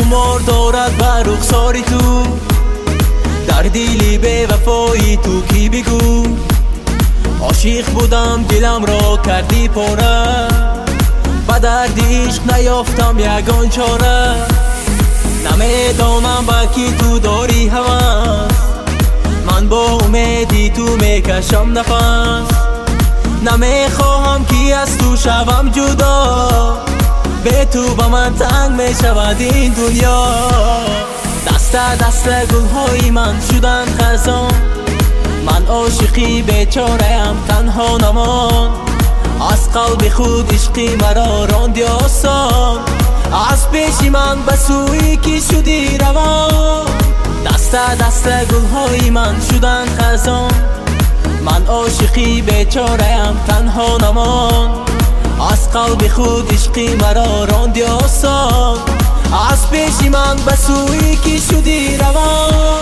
خمار دارد بر رخساری تو، در دیلی به وفایی تو کی بگو. عاشق بودم دلم را کردی پاره، با درد عشق نیافتم یگان چاره. نمیدانم بلکی تو داری هوس، من با امیدی تو میکشم نفس. نمیخواهم که از تو شوم جدا، به تو با من تنگ میشود این دنیا. دست دست گلهای من شدن خزان، من عاشقی بیچاره‌ام تنها نمان. از قلب خود عشقی مرا راندی آسان، از پیش من به سوی کی شدی روان. دست دست گلهای من شدن خزان، من عاشقی بیچاره‌ام تنها نمان. از قلب خود عشقی مرا راندی آسان، از پیش من به سوی کی شدی روان.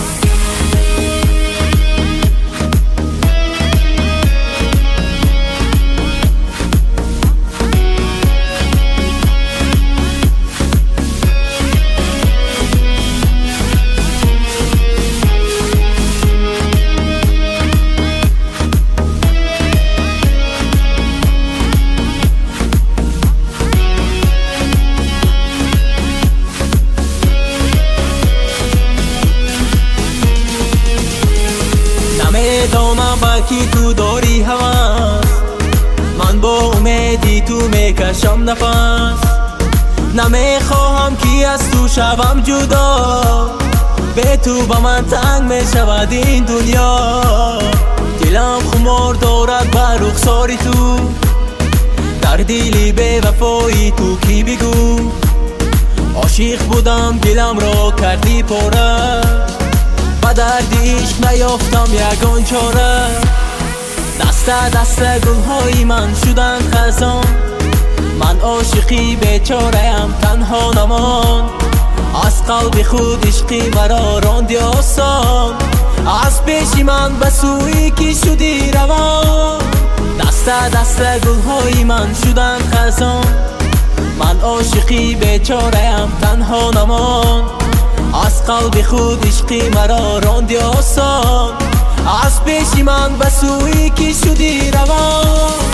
نمیدانم بلکی تو داری هوس، من با امیدی تو میکشم نفس. نمیخواهم که از تو شوم جدا، به تو با من تنگ میشود این دنیا. دلم خمار دارد بر رخساری تو، در دیلی به وفایی تو کی بگو. عاشق بودم دلم را کردی پاره، با درد عشق نیافتم یگان چاره. دست دست گلهای من شدن خزان، من عاشقی بیچاره‌ام تنها نمان. از قلب خود عشقی مرا راندی آسان، از پیش من به سوی کی شدی روان. دست دست گلهای من شدن خزان، من عاشقی بیچاره‌ام تنها نمان. از قلب خود عشقی مرا راندی آسان، از پیش من به سوی کی شدی روان.